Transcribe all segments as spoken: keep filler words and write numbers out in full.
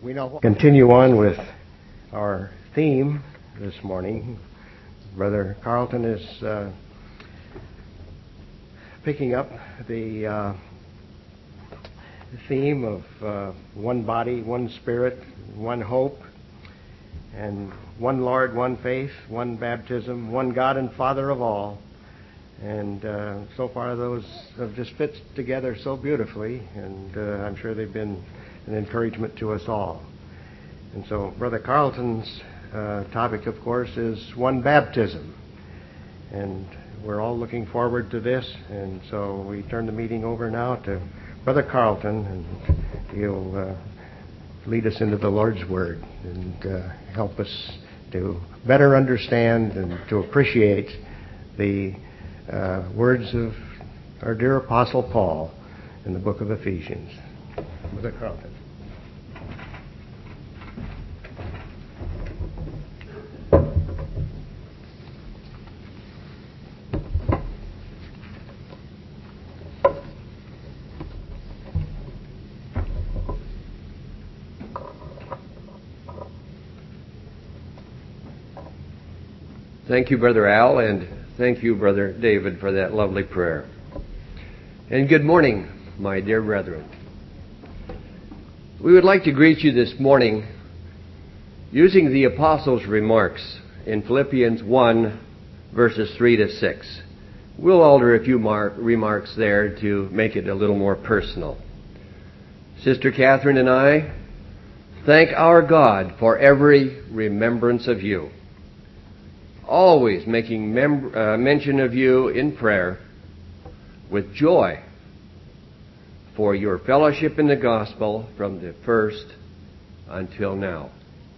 we now continue on with our theme this morning. Brother Carlton is uh, picking up the uh, theme of uh, one body, one spirit, one hope, and one Lord, one faith, one baptism, one God and Father of all. And uh, so far those have just fit together so beautifully, and uh, I'm sure they've been an encouragement to us all. And so Brother Carlton's uh, topic, of course, is one baptism. And we're all looking forward to this, and so we turn the meeting over now to Brother Carlton, and he'll uh, lead us into the Lord's Word and uh, help us to better understand and to appreciate the uh, words of our dear Apostle Paul in the book of Ephesians. Brother Carlton. Thank you, Brother Al, and thank you, Brother David, for that lovely prayer. And good morning, my dear brethren. We would like to greet you this morning using the Apostles' remarks in Philippians one, verses three to six. We'll alter a few mar- remarks there to make it a little more personal. Sister Catherine and I thank our God for every remembrance of you, always making mem- uh, mention of you in prayer with joy for your fellowship in the gospel from the first until now.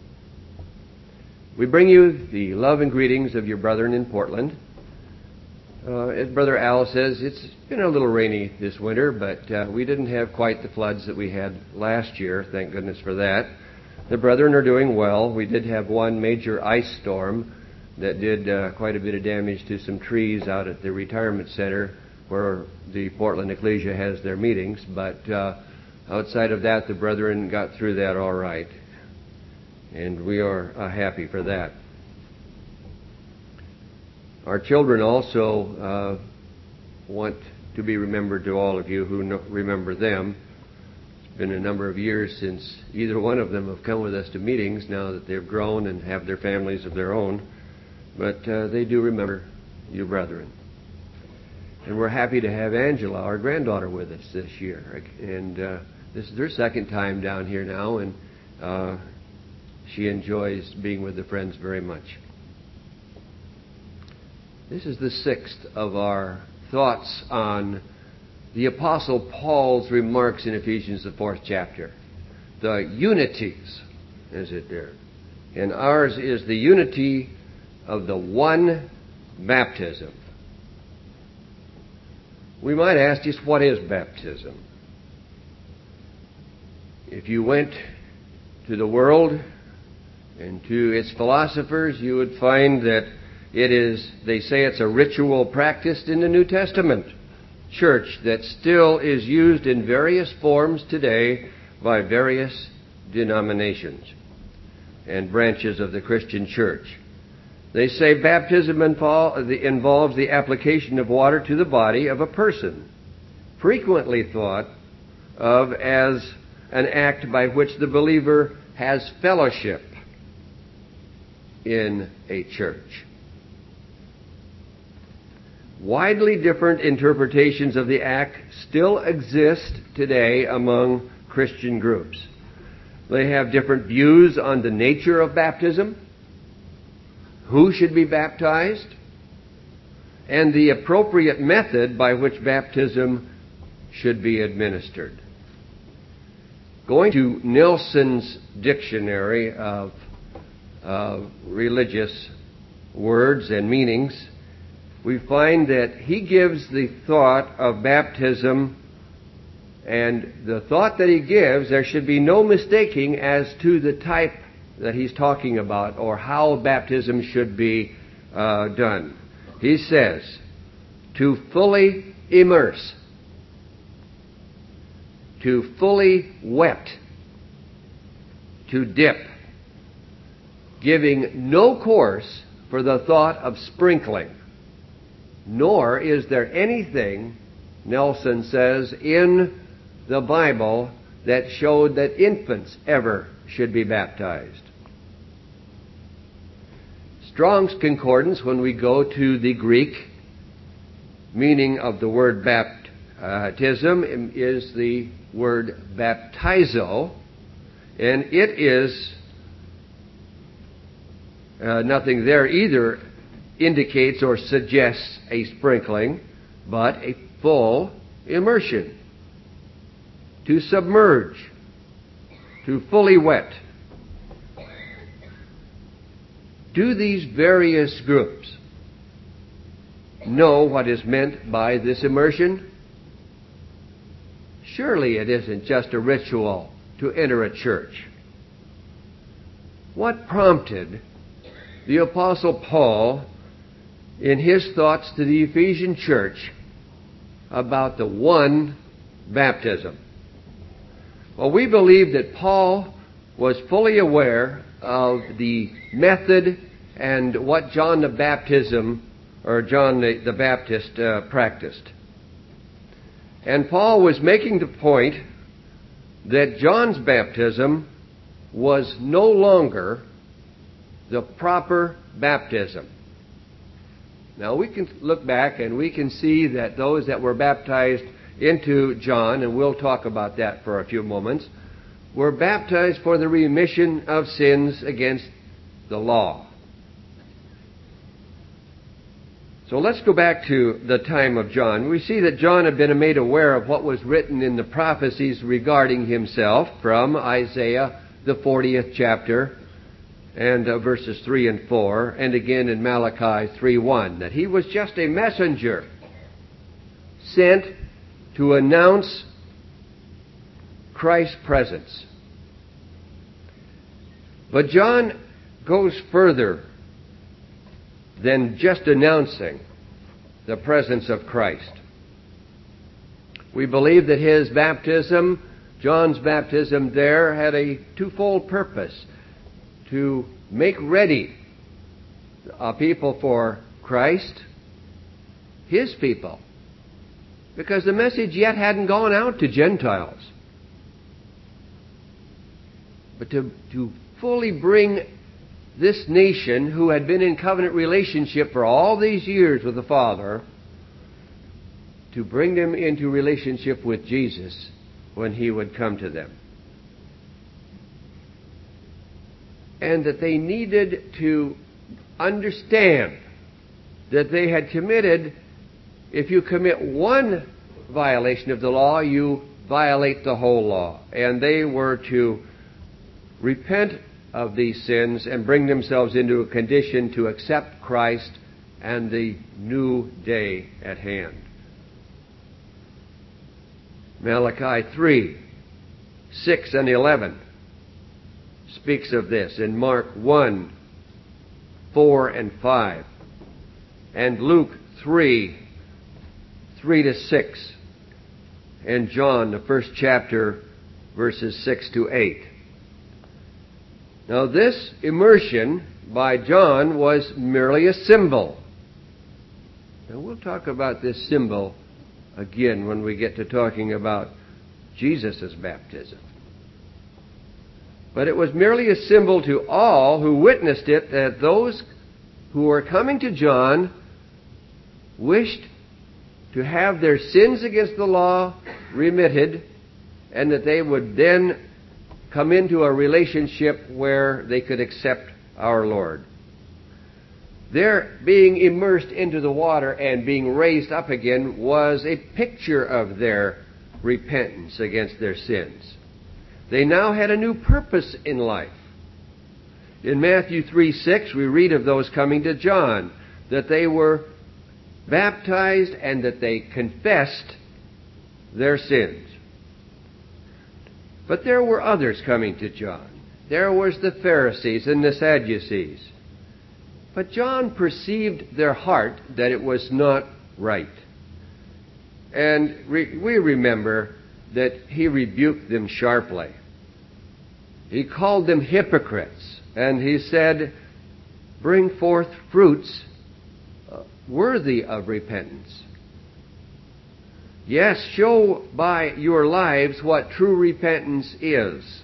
We bring you the love and greetings of your brethren in Portland. Uh, as Brother Al says, it's been a little rainy this winter, but uh, we didn't have quite the floods that we had last year. Thank goodness for that. The brethren are doing well. We did have one major ice storm that did uh, quite a bit of damage to some trees out at the retirement center where the Portland Ecclesia has their meetings. But uh, outside of that, the brethren got through that all right. And we are uh, happy for that. Our children also uh, want to be remembered to all of you who know, remember them. It's been a number of years since either one of them have come with us to meetings now that they've grown and have their families of their own. But uh, they do remember you brethren. And we're happy to have Angela, our granddaughter, with us this year. And uh, this is her second time down here now, and uh, she enjoys being with the friends very much. This is the sixth of our thoughts on the Apostle Paul's remarks in Ephesians, the fourth chapter. The unities, is it there? And ours is the unity of the one baptism. We might ask just, what is baptism? If you went to the world and to its philosophers, you would find that it is, they say it's a ritual practiced in the New Testament church that still is used in various forms today by various denominations and branches of the Christian church. They say baptism involves the application of water to the body of a person, frequently thought of as an act by which the believer has fellowship in a church. Widely different interpretations of the act still exist today among Christian groups. They have different views on the nature of baptism, who should be baptized, and the appropriate method by which baptism should be administered. Going to Nilsson's dictionary of uh, religious words and meanings, we find that he gives the thought of baptism, and the thought that he gives, there should be no mistaking as to the type that he's talking about or how baptism should be uh, done. He says, to fully immerse, to fully wet, to dip, giving no course for the thought of sprinkling. Nor is there anything, Nelson says, in the Bible that showed that infants ever should be baptized. Strong's Concordance, when we go to the Greek meaning of the word baptism, is the word baptizo, and it is uh, nothing there either indicates or suggests a sprinkling, but a full immersion, to submerge, to fully wet. Do these various groups know what is meant by this immersion? Surely it isn't just a ritual to enter a church. What prompted the Apostle Paul in his thoughts to the Ephesian church about the one baptism? Well, we believe that Paul was fully aware of the method and what John the Baptism or John the, the Baptist uh, practiced. And Paul was making the point that John's baptism was no longer the proper baptism. Now we can look back and we can see that those that were baptized into John, and we'll talk about that for a few moments, were baptized for the remission of sins against the law. So let's go back to the time of John. We see that John had been made aware of what was written in the prophecies regarding himself from Isaiah, the fortieth chapter, and uh, verses three and four, and again in Malachi three one, that he was just a messenger sent to announce Christ's presence. But John goes further than just announcing the presence of Christ. We believe that his baptism, John's baptism there, had a twofold purpose: to make ready a people for Christ, his people, because the message yet hadn't gone out to Gentiles, but to, to fully bring this nation, who had been in covenant relationship for all these years with the Father, to bring them into relationship with Jesus when he would come to them. And that they needed to understand that they had committed, if you commit one violation of the law, you violate the whole law. And they were to repent of these sins and bring themselves into a condition to accept Christ and the new day at hand. Malachi three, six and eleven speaks of this, in Mark one, four and five, and Luke three, three to six, and John, the first chapter, verses six to eight. Now this immersion by John was merely a symbol. Now we'll talk about this symbol again when we get to talking about Jesus' baptism. But it was merely a symbol to all who witnessed it, that those who were coming to John wished to have their sins against the law remitted, and that they would then come into a relationship where they could accept our Lord. Their being immersed into the water and being raised up again was a picture of their repentance against their sins. They now had a new purpose in life. In Matthew three six, we read of those coming to John, that they were baptized and that they confessed their sins. But there were others coming to John. There was the Pharisees and the Sadducees. But John perceived their heart that it was not right. And re- we remember that he rebuked them sharply. He called them hypocrites, and he said, bring forth fruits worthy of repentance. Yes, show by your lives what true repentance is.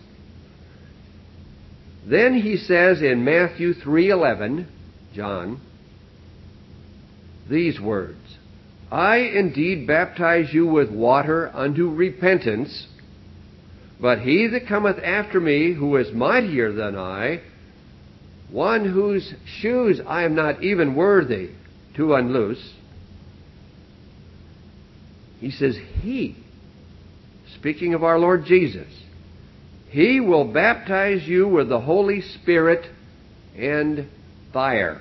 Then he says in Matthew three eleven, John, these words, I indeed baptize you with water unto repentance, but he that cometh after me, who is mightier than I, one whose shoes I am not even worthy to unloose, he says, he, speaking of our Lord Jesus, he will baptize you with the Holy Spirit and fire.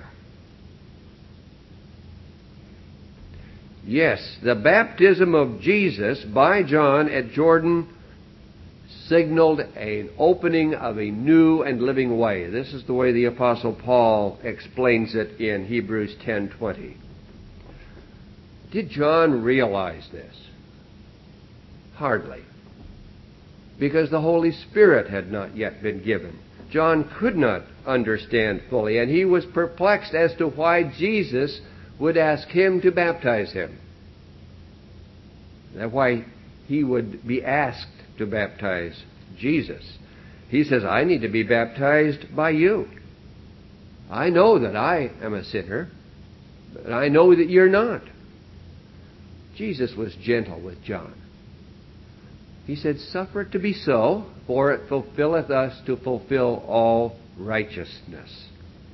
Yes, the baptism of Jesus by John at Jordan signaled an opening of a new and living way. This is the way the Apostle Paul explains it in Hebrews ten twenty. Did John realize this? Hardly. Because the Holy Spirit had not yet been given. John could not understand fully, and he was perplexed as to why Jesus would ask him to baptize him. That's why he would be asked to baptize Jesus. He says, I need to be baptized by you. I know that I am a sinner, but I know that you're not. Jesus was gentle with John. He said, suffer it to be so, for it fulfilleth us to fulfill all righteousness.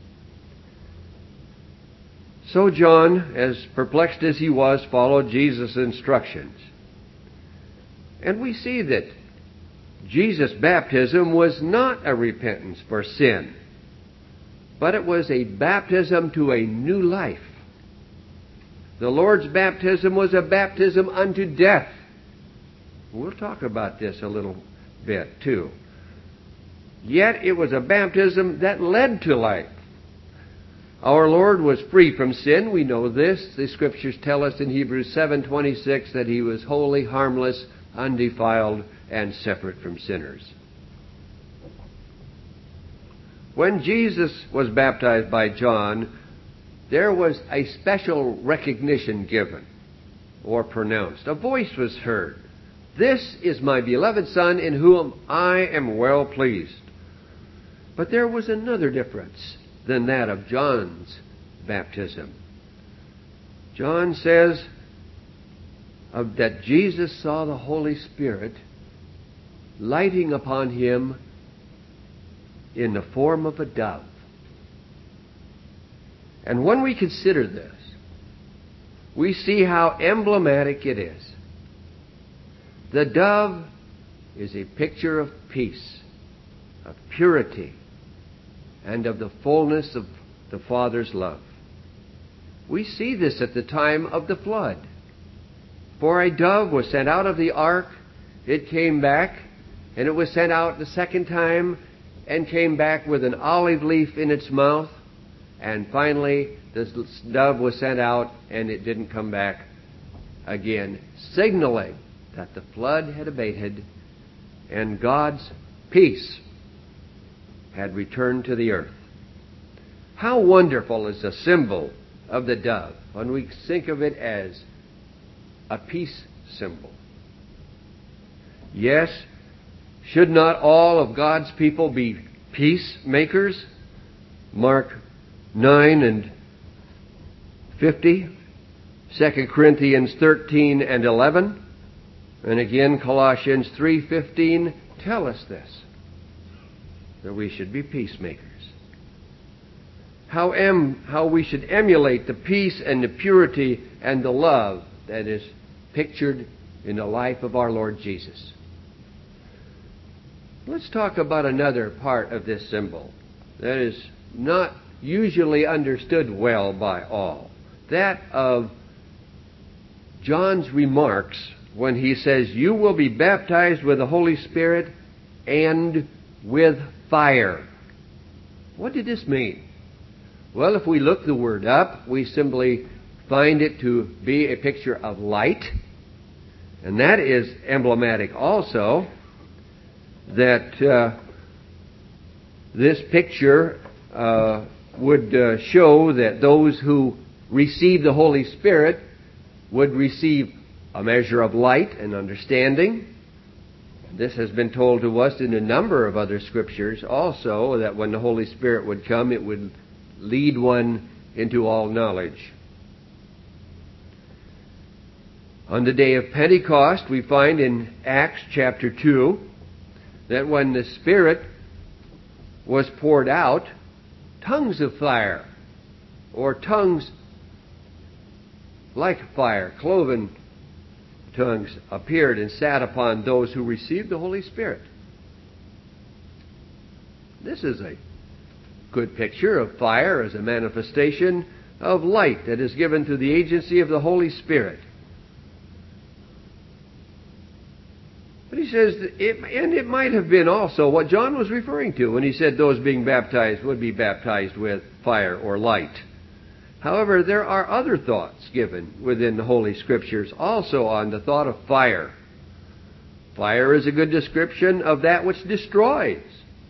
So John, as perplexed as he was, followed Jesus' instructions. And we see that Jesus' baptism was not a repentance for sin, but it was a baptism to a new life. The Lord's baptism was a baptism unto death. We'll talk about this a little bit too. Yet it was a baptism that led to life. Our Lord was free from sin. We know this. The Scriptures tell us in Hebrews seven twenty-six that he was holy, harmless, undefiled, and separate from sinners. When Jesus was baptized by John, there was a special recognition given or pronounced. A voice was heard. This is my beloved Son in whom I am well pleased. But there was another difference than that of John's baptism. John says of that Jesus saw the Holy Spirit lighting upon him in the form of a dove. And when we consider this, we see how emblematic it is. The dove is a picture of peace, of purity, and of the fullness of the Father's love. We see this at the time of the flood. For a dove was sent out of the ark, it came back, and it was sent out the second time and came back with an olive leaf in its mouth, and finally the dove was sent out and it didn't come back again, signaling that the flood had abated and God's peace had returned to the earth. How wonderful is the symbol of the dove when we think of it as a peace symbol. Yes, should not all of God's people be peacemakers? Mark nine and fifty, Second Corinthians thirteen and eleven, and again Colossians three fifteen tell us this, that we should be peacemakers. How, em, how we should emulate the peace and the purity and the love that is pictured in the life of our Lord Jesus. Let's talk about another part of this symbol that is not usually understood well by all. That of John's remarks when he says, you will be baptized with the Holy Spirit and with fire. What did this mean? Well, if we look the word up, we simply find it to be a picture of light. And that is emblematic also that uh, this picture uh, would uh, show that those who receive the Holy Spirit would receive a measure of light and understanding. This has been told to us in a number of other scriptures also, that when the Holy Spirit would come, it would lead one into all knowledge. On the day of Pentecost, we find in Acts chapter two that when the Spirit was poured out, tongues of fire, or tongues like fire, cloven tongues, appeared and sat upon those who received the Holy Spirit. This is a good picture of fire as a manifestation of light that is given through the agency of the Holy Spirit. But he says, that it, and it might have been also what John was referring to when he said those being baptized would be baptized with fire or light. However, there are other thoughts given within the Holy Scriptures also on the thought of fire. Fire is a good description of that which destroys.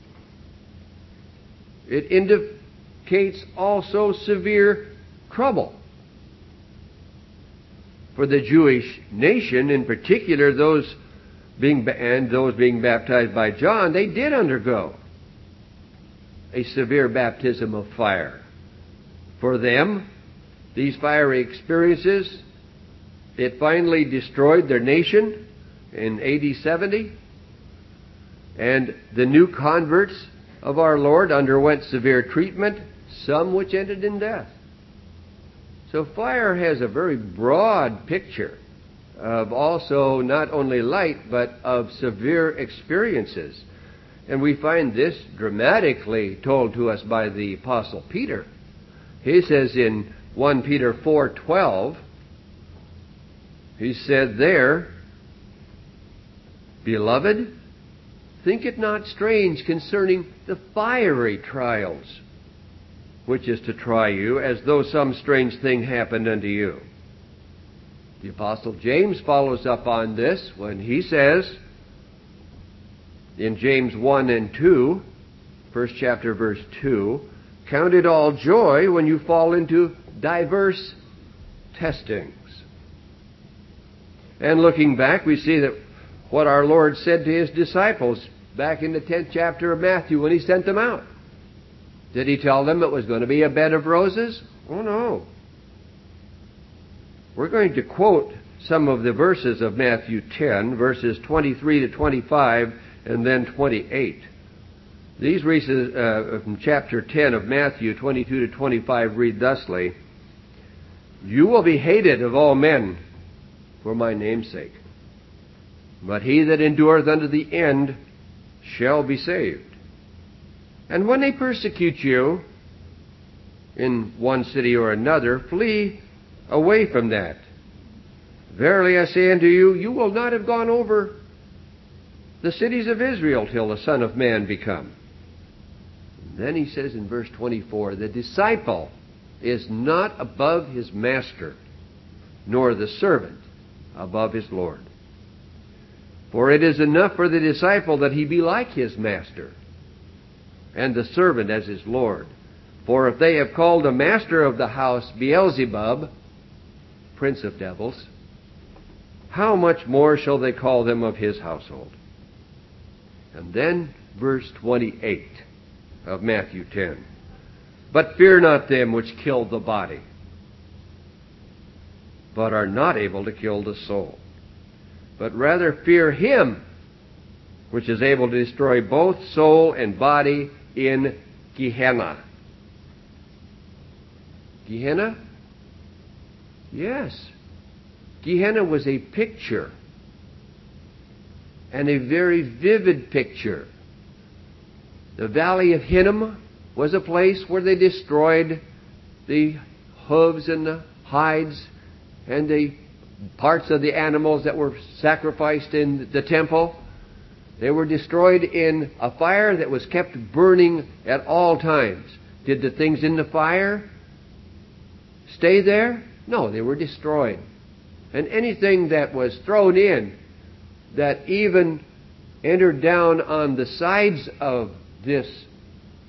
It indicates also severe trouble. For the Jewish nation, in particular, those being and those being baptized by John, they did undergo a severe baptism of fire. For them, these fiery experiences, it finally destroyed their nation in A D seventy, and the new converts of our Lord underwent severe treatment, some which ended in death. So fire has a very broad picture of also not only light, but of severe experiences. And we find this dramatically told to us by the Apostle Peter. He says in First Peter four twelve, he said there, "Beloved, think it not strange concerning the fiery trials, which is to try you, as though some strange thing happened unto you." The Apostle James follows up on this when he says in James one and two, first chapter verse two, "Count it all joy when you fall into diverse testings." And looking back, we see that what our Lord said to His disciples back in the tenth chapter of Matthew when He sent them out. Did He tell them it was going to be a bed of roses? Oh no. We're going to quote some of the verses of Matthew ten, verses twenty-three to twenty-five, and then twenty-eight. These verses uh, from chapter ten of Matthew, twenty-two to twenty-five, read thusly, "You will be hated of all men for my name's sake, but he that endureth unto the end shall be saved. And when they persecute you in one city or another, flee away from that. Verily I say unto you, you will not have gone over the cities of Israel till the Son of Man be come." Then he says in verse twenty-four, "The disciple is not above his master, nor the servant above his Lord. For it is enough for the disciple that he be like his master, and the servant as his Lord. For if they have called the master of the house Beelzebub, prince of devils, how much more shall they call them of his household?" And then verse twenty-eight of Matthew ten. "But fear not them which kill the body, but are not able to kill the soul. But rather fear him which is able to destroy both soul and body in Gehenna." Gehenna? Yes. Gehenna was a picture, and a very vivid picture. The Valley of Hinnom was a place where they destroyed the hooves and the hides and the parts of the animals that were sacrificed in the temple. They were destroyed in a fire that was kept burning at all times. Did the things in the fire stay there? No, they were destroyed. And anything that was thrown in that even entered down on the sides of this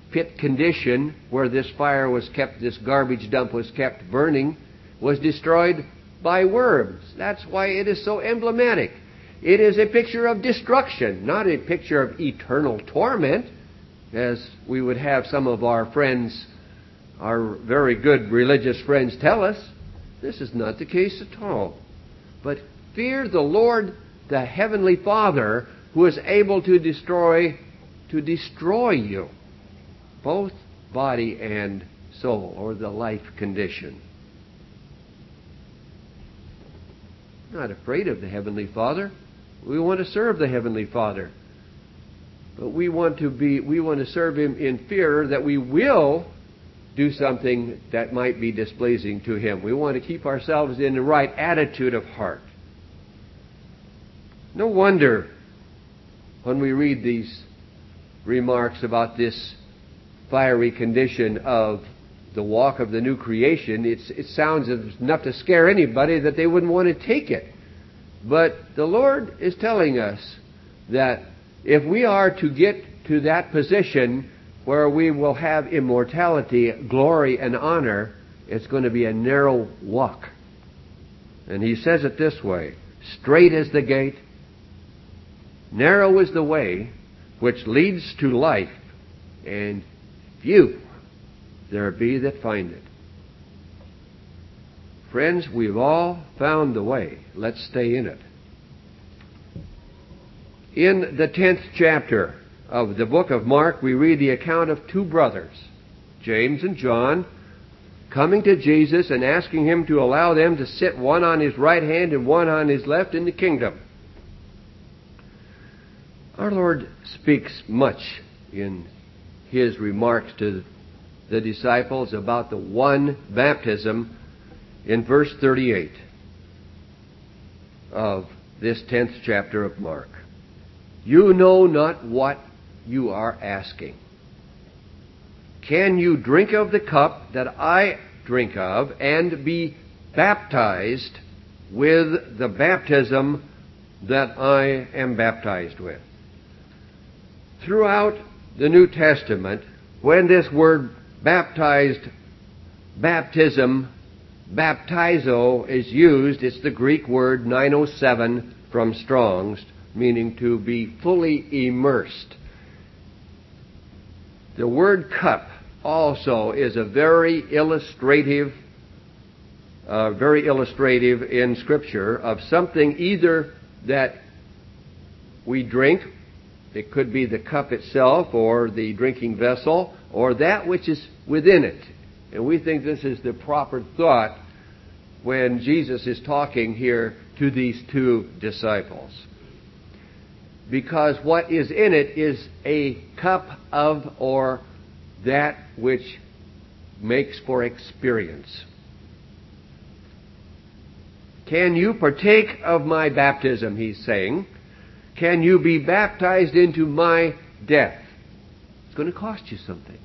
pit condition where this fire was kept, this garbage dump was kept burning, was destroyed by worms. That's why it is so emblematic. It is a picture of destruction, not a picture of eternal torment, as we would have some of our friends, our very good religious friends, tell us. This is not the case at all. But fear the Lord, the Heavenly Father, who is able to destroy, to destroy you, both body and soul, or the life condition. Not afraid of the Heavenly Father. We want to serve the Heavenly Father. But we want to be, we want to serve Him in fear that we will do something that might be displeasing to Him. We want to keep ourselves in the right attitude of heart. No wonder when we read these remarks about this fiery condition of the walk of the new creation, it's, it sounds enough to scare anybody that they wouldn't want to take it. But the Lord is telling us that if we are to get to that position where we will have immortality, glory, and honor, it's going to be a narrow walk. And He says it this way: straight is the gate, narrow is the way which leads to life, and few there be that find it. Friends, we've all found the way. Let's stay in it. In the tenth chapter of the book of Mark, we read the account of two brothers, James and John, coming to Jesus and asking Him to allow them to sit one on His right hand and one on His left in the kingdom. Our Lord speaks much in His remarks to the disciples about the one baptism in verse thirty-eight of this tenth chapter of Mark. You know not what you are asking. Can you drink of the cup that I drink of and be baptized with the baptism that I am baptized with? Throughout the New Testament, when this word baptized, baptism, baptizo is used, it's the Greek word nine oh seven from Strong's, meaning to be fully immersed. The word cup also is a very illustrative, uh, very illustrative in Scripture of something either that we drink, it could be the cup itself or the drinking vessel, or that which is within it. And we think this is the proper thought when Jesus is talking here to these two disciples. Because what is in it is a cup of, or that which makes for experience. Can you partake of my baptism, He's saying? Can you be baptized into my death? It's going to cost you something.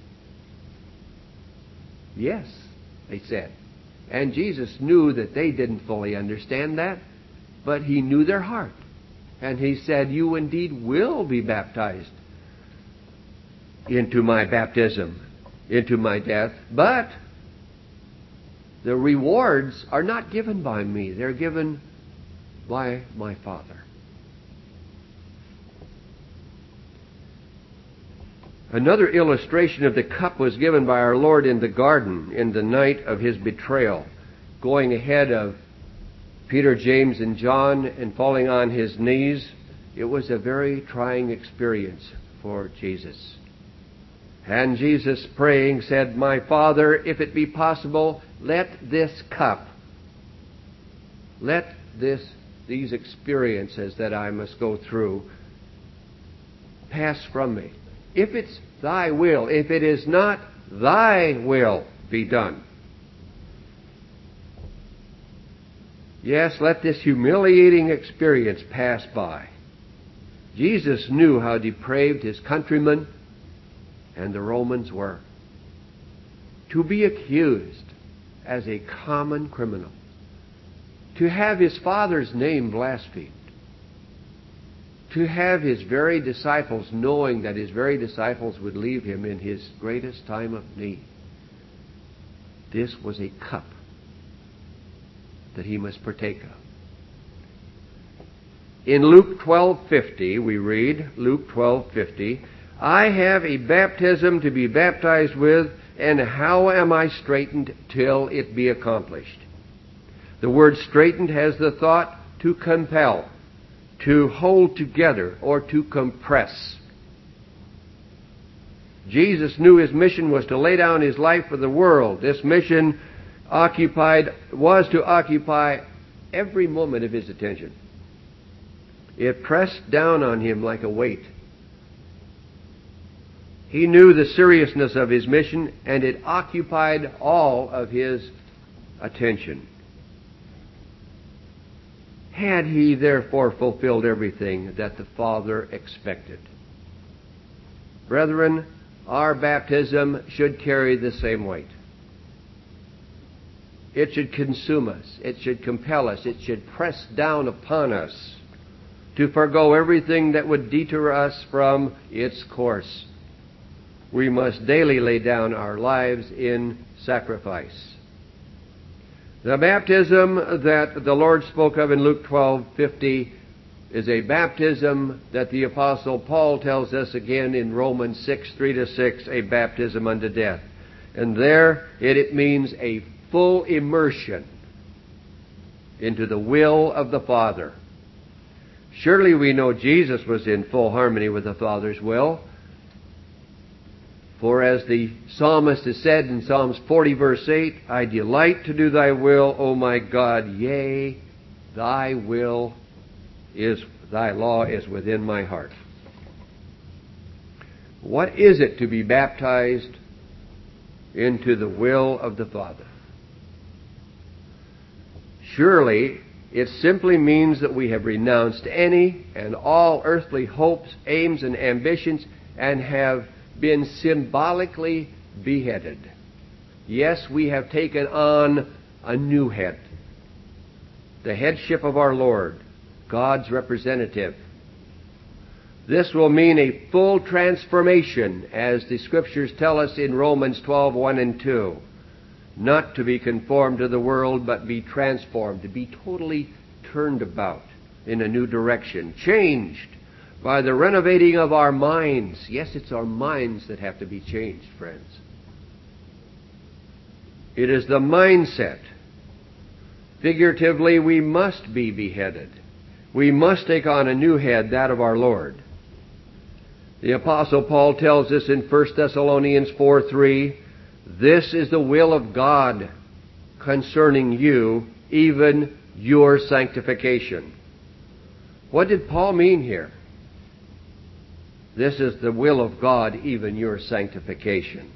Yes, they said. And Jesus knew that they didn't fully understand that, but He knew their heart. And He said, you indeed will be baptized into my baptism, into my death, but the rewards are not given by me. They're given by my Father. Another illustration of the cup was given by our Lord in the garden in the night of His betrayal, going ahead of Peter, James, and John and falling on His knees. It was a very trying experience for Jesus. And Jesus, praying, said, my Father, if it be possible, let this cup, let this, these experiences that I must go through pass from me. If it's Thy will, if it is not, Thy will be done. Yes, let this humiliating experience pass by. Jesus knew how depraved His countrymen and the Romans were. To be accused as a common criminal, to have His Father's name blasphemed, to have his very disciples, knowing that his very disciples would leave him in his greatest time of need. This was a cup that he must partake of. In Luke twelve fifty, we read, Luke twelve fifty, I have a baptism to be baptized with, and how am I straitened till it be accomplished? The word straitened has the thought to compel, to hold together, or to compress. Jesus knew his mission was to lay down his life for the world. This mission occupied, was to occupy every moment of his attention. It pressed down on him like a weight. He knew the seriousness of his mission, and it occupied all of his attention. Had he therefore fulfilled everything that the Father expected? Brethren, our baptism should carry the same weight. It should consume us. It should compel us. It should press down upon us to forego everything that would deter us from its course. We must daily lay down our lives in sacrifice. The baptism that the Lord spoke of in Luke twelve fifty is a baptism that the Apostle Paul tells us again in Romans six, three to six, a baptism unto death. And there it, it means a full immersion into the will of the Father. Surely we know Jesus was in full harmony with the Father's will. For as the psalmist has said in Psalms forty verse eight, I delight to do thy will, O my God, yea, thy will is, thy law is within my heart. What is it to be baptized into the will of the Father? Surely it simply means that we have renounced any and all earthly hopes, aims, and ambitions, and have been symbolically beheaded. Yes, we have taken on a new head, the headship of our Lord, God's representative. This will mean a full transformation, as the Scriptures tell us in Romans twelve, one and two. Not to be conformed to the world, but be transformed, to be totally turned about in a new direction, changed by the renovating of our minds. Yes, it's our minds that have to be changed, friends. It is the mindset. Figuratively, we must be beheaded. We must take on a new head, that of our Lord. The Apostle Paul tells us in First Thessalonians four three, this is the will of God concerning you, even your sanctification. What did Paul mean here? This is the will of God, even your sanctification.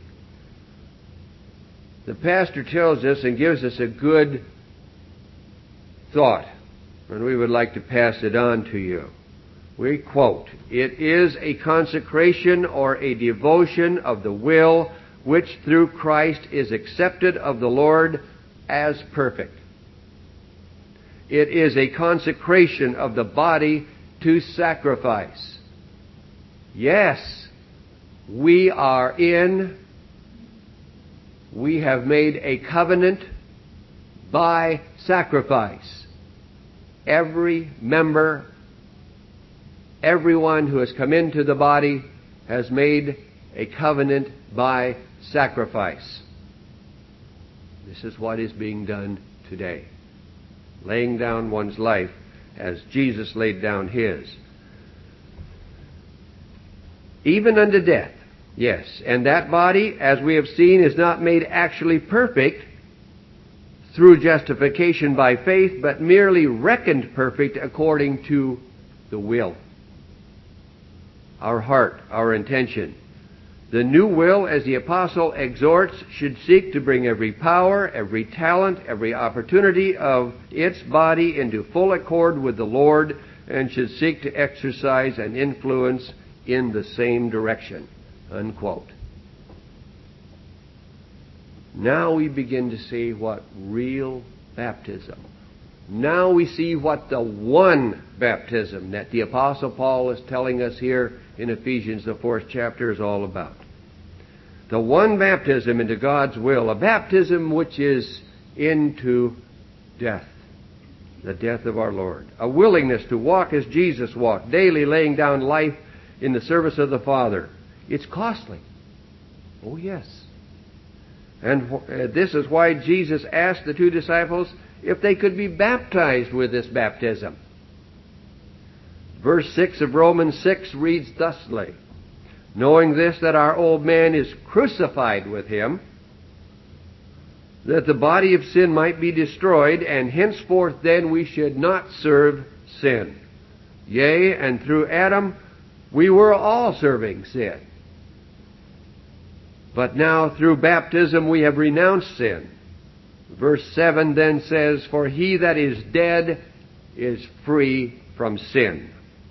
The pastor tells us and gives us a good thought, and we would like to pass it on to you. We quote, it is a consecration or a devotion of the will which through Christ is accepted of the Lord as perfect. It is a consecration of the body to sacrifice. Yes, we are in, we have made a covenant by sacrifice. Every member, everyone who has come into the body has made a covenant by sacrifice. This is what is being done today. Laying down one's life as Jesus laid down his. Even unto death. Yes, and that body, as we have seen, is not made actually perfect through justification by faith, but merely reckoned perfect according to the will. Our heart, our intention. The new will, as the apostle exhorts, should seek to bring every power, every talent, every opportunity of its body into full accord with the Lord, and should seek to exercise an influence in the same direction. Unquote. Now we begin to see what real baptism Now we see what the one baptism that the Apostle Paul is telling us here in Ephesians, the fourth chapter, is all about. The one baptism into God's will, a baptism which is into death, the death of our Lord. A willingness to walk as Jesus walked, daily laying down life in the service of the Father. It's costly. Oh, yes. And this is why Jesus asked the two disciples if they could be baptized with this baptism. Verse six of Romans six reads thusly, knowing this, that our old man is crucified with him, that the body of sin might be destroyed, and henceforth then we should not serve sin. Yea, and through Adam we were all serving sin. But now through baptism we have renounced sin. Verse seven then says, for he that is dead is free from sin.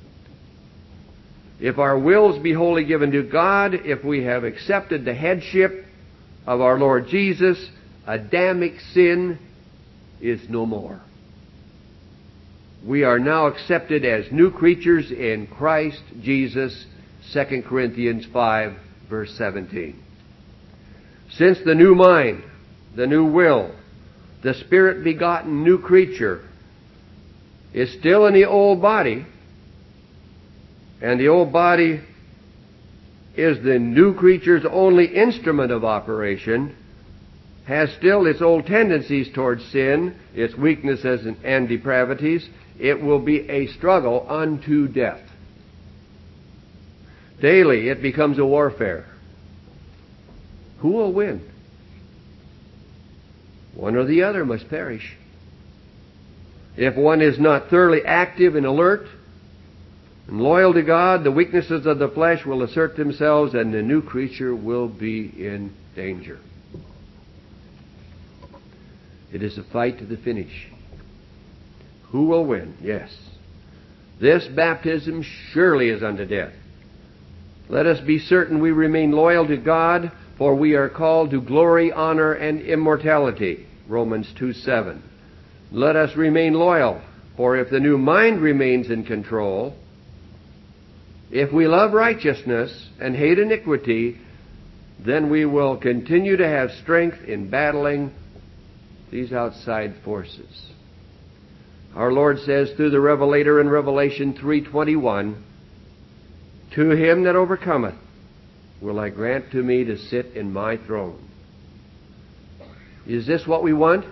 If our wills be wholly given to God, if we have accepted the headship of our Lord Jesus, Adamic sin is no more. We are now accepted as new creatures in Christ Jesus, Second Corinthians five, verse seventeen. Since the new mind, the new will, the Spirit-begotten new creature is still in the old body, and the old body is the new creature's only instrument of operation, has still its old tendencies towards sin, its weaknesses and depravities, it will be a struggle unto death. Daily it becomes a warfare. Who will win? One or the other must perish. If one is not thoroughly active and alert and loyal to God, the weaknesses of the flesh will assert themselves and the new creature will be in danger. It is a fight to the finish. Who will win? Yes. This baptism surely is unto death. Let us be certain we remain loyal to God, for we are called to glory, honor, and immortality. Romans two seven. Let us remain loyal, for if the new mind remains in control, if we love righteousness and hate iniquity, then we will continue to have strength in battling these outside forces. Our Lord says through the Revelator in Revelation three twenty-one, to him that overcometh will I grant to me to sit in my throne. Is this what we want?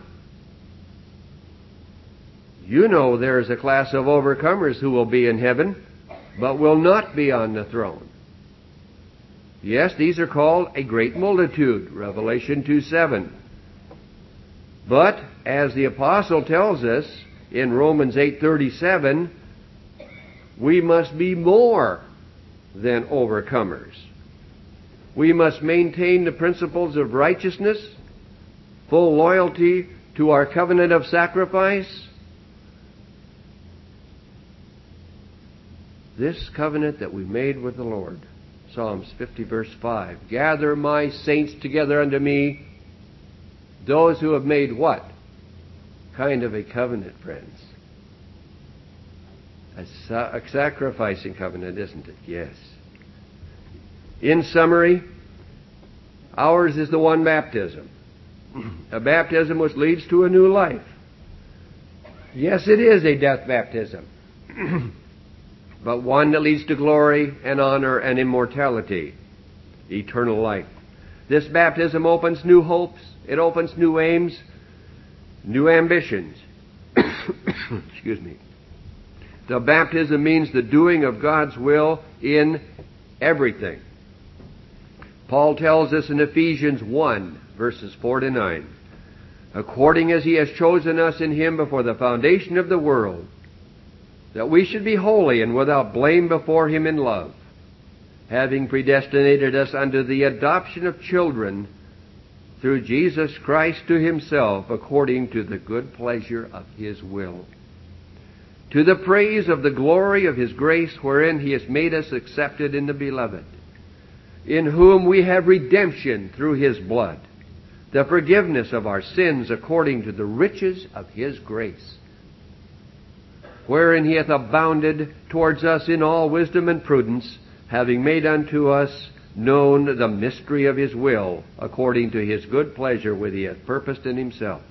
You know there is a class of overcomers who will be in heaven, but will not be on the throne. Yes, these are called a great multitude, Revelation two seven. But, as the Apostle tells us in Romans eight thirty-seven, we must be more than overcomers. We must maintain the principles of righteousness, full loyalty to our covenant of sacrifice. This covenant that we made with the Lord. Psalms fifty verse five. Gather my saints together unto me. Those who have made what? Kind of a covenant, friends? A, sa- a sacrificing covenant, isn't it? Yes. In summary, ours is the one baptism. A baptism which leads to a new life. Yes, it is a death baptism. But one that leads to glory and honor and immortality, eternal life. This baptism opens new hopes. It opens new aims, new ambitions. Excuse me. The baptism means the doing of God's will in everything. Paul tells us in Ephesians one, verses four to nine, according as he has chosen us in him before the foundation of the world, that we should be holy and without blame before him in love, having predestinated us unto the adoption of children through Jesus Christ to himself, according to the good pleasure of his will, to the praise of the glory of his grace, wherein he has made us accepted in the Beloved, in whom we have redemption through his blood, the forgiveness of our sins according to the riches of his grace. wherein he hath abounded towards us in all wisdom and prudence, having made unto us known the mystery of his will, according to his good pleasure which he hath purposed in himself.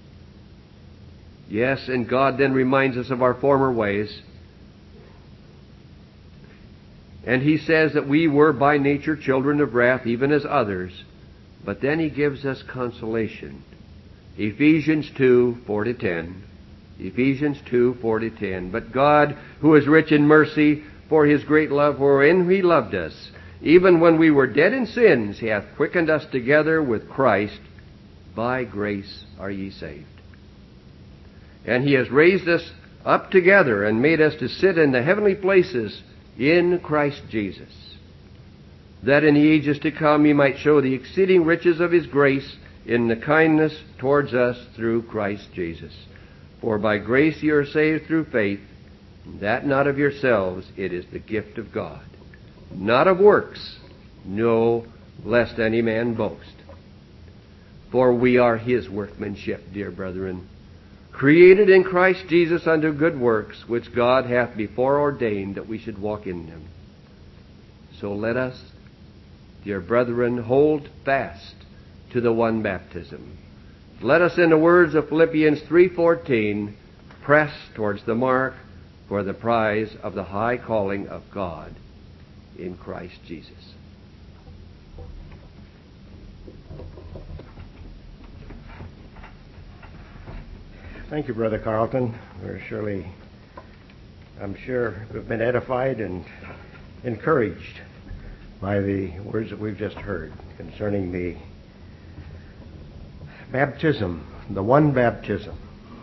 Yes, and God then reminds us of our former ways. And he says that we were by nature children of wrath, even as others. But then he gives us consolation. Ephesians two, four to ten. Ephesians two, four to ten. But God, who is rich in mercy, for his great love wherein he loved us, even when we were dead in sins, he hath quickened us together with Christ. By grace are ye saved. And he has raised us up together and made us to sit in the heavenly places in Christ Jesus, that in the ages to come he might show the exceeding riches of his grace in the kindness towards us through Christ Jesus. For by grace ye are saved through faith, that not of yourselves, it is the gift of God, not of works, no, lest any man boast. For we are his workmanship, dear brethren, created in Christ Jesus unto good works, which God hath before ordained that we should walk in them. So let us, dear brethren, hold fast to the one baptism. Let us, in the words of Philippians three fourteen, press towards the mark for the prize of the high calling of God in Christ Jesus. Thank you, Brother Carlton. We're surely, I'm sure, we've been edified and encouraged by the words that we've just heard concerning the baptism, the one baptism.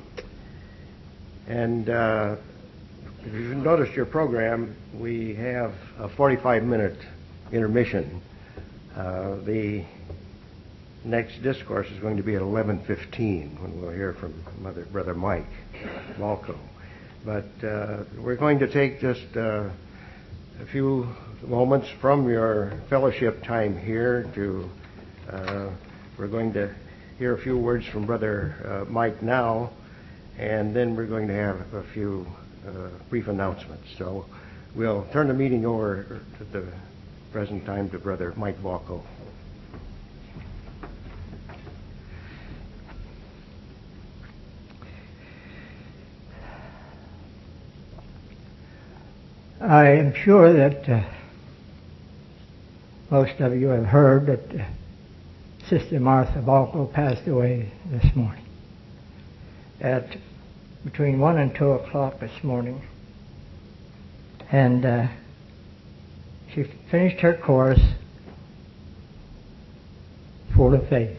And uh, if you've noticed your program, we have a forty-five minute intermission. Uh, the next discourse is going to be at eleven fifteen when we'll hear from Mother, Brother Mike Walco. But uh, we're going to take just uh, a few moments from your fellowship time here to, uh, we're going to hear a few words from Brother uh, Mike now, and then we're going to have a few uh, brief announcements. So we'll turn the meeting over at the present time to Brother Mike Walco. I am sure that uh, most of you have heard that uh, Sister Martha Balco passed away this morning. At between one and two o'clock this morning. And uh, she finished her course full of faith.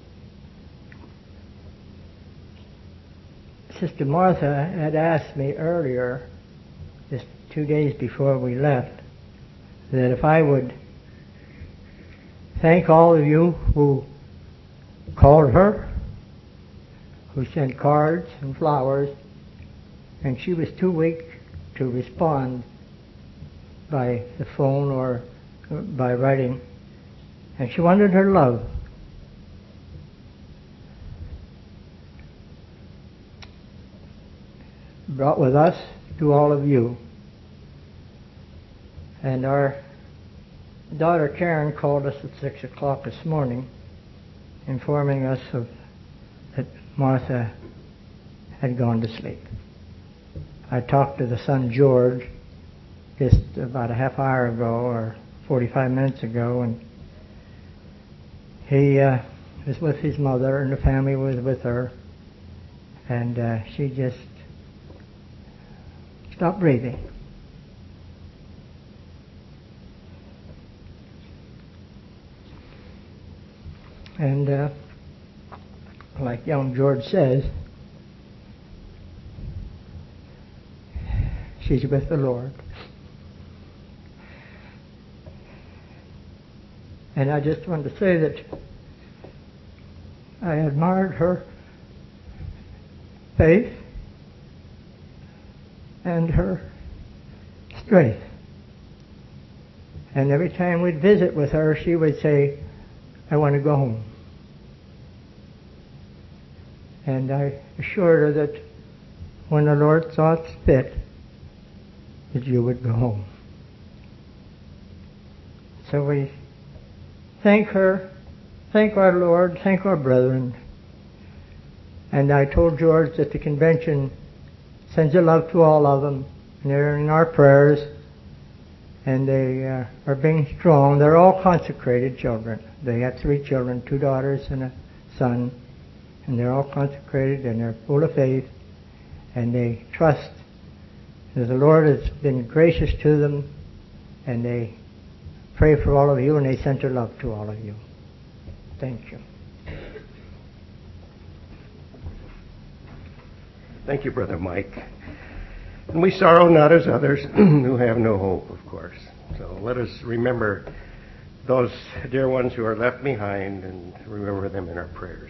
Sister Martha had asked me earlier, just two days before we left, that if I would thank all of you who called her, who sent cards and flowers, and she was too weak to respond by the phone or by writing, and she wanted her love. Brought with us to all of you. And our daughter Karen called us at six o'clock this morning, informing us of that Martha had gone to sleep. I talked to the son George just about a half hour ago or forty-five minutes ago, and he uh, was with his mother and the family was with her, and uh, she just stopped breathing. And uh, like young George says, she's with the Lord. And I just want to say that I admired her faith and her strength. And every time we'd visit with her, she would say, I want to go home. And I assured her that when the Lord thought fit that you would go home. So we thank her, thank our Lord, thank our brethren. And I told George that the convention sends a love to all of them, and they're in our prayers, and they uh, are being strong. They're all consecrated children. They have three children, two daughters and a son, and they're all consecrated, and they're full of faith, and they trust that the Lord has been gracious to them, and they pray for all of you, and they send their love to all of you. Thank you. Thank you, Brother Mike. And we sorrow not as others who have no hope, of course. So let us remember those dear ones who are left behind and remember them in our prayers.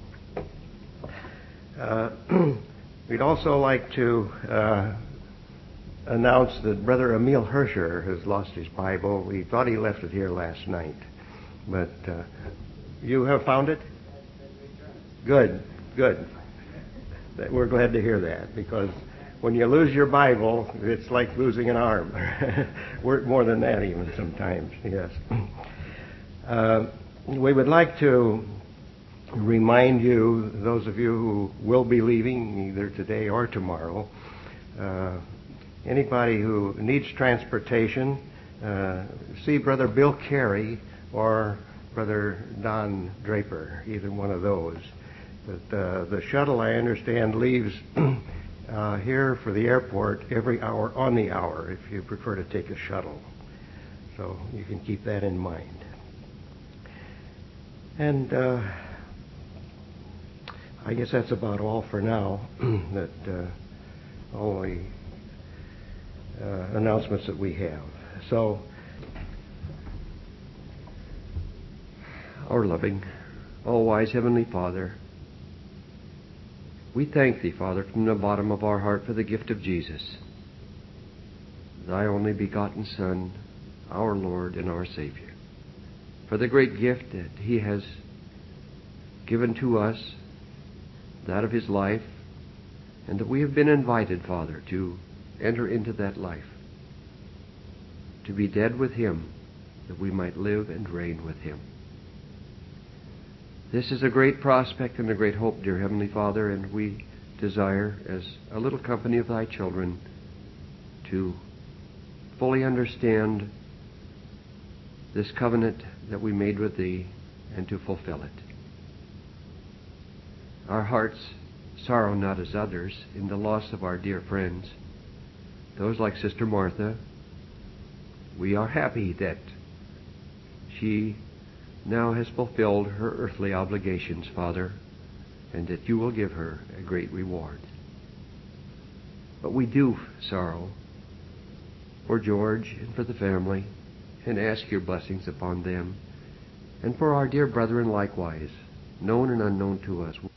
Uh, we'd also like to uh, announce that Brother Emil Herscher has lost his Bible. We thought he left it here last night. But uh, you have found it? Good, good. We're glad to hear that, because when you lose your Bible, it's like losing an arm. More than that even sometimes, yes. Uh, we would like to remind you, those of you who will be leaving either today or tomorrow, uh, anybody who needs transportation, uh, see Brother Bill Carey or Brother Don Draper, either one of those. But uh, the shuttle, I understand, leaves uh, here for the airport every hour on the hour if you prefer to take a shuttle. So you can keep that in mind. And uh, I guess that's about all for now. that uh, all the uh, announcements that we have. So, our loving, all-wise Heavenly Father, we thank Thee, Father, from the bottom of our heart for the gift of Jesus, Thy only begotten Son, our Lord and our Savior, for the great gift that He has given to us, that of His life, and that we have been invited, Father, to enter into that life, to be dead with Him, that we might live and reign with Him. This is a great prospect and a great hope, dear Heavenly Father, and we desire, as a little company of Thy children, to fully understand this covenant that we made with Thee and to fulfill it. Our hearts sorrow not as others in the loss of our dear friends. Those like Sister Martha, we are happy that she now has fulfilled her earthly obligations, Father, and that You will give her a great reward. But we do sorrow for George and for the family, and ask Your blessings upon them, and for our dear brethren likewise, known and unknown to us.